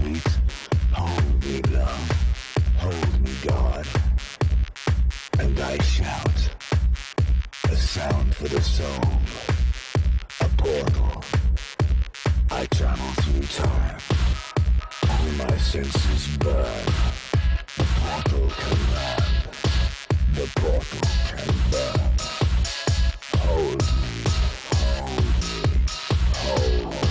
sweet. Hold me, love. Hold me, God. And I shout. A sound for the soul. A portal. I travel through time. All my senses burn. The portal can run. The portal can burn. Hold me, hold me, hold me.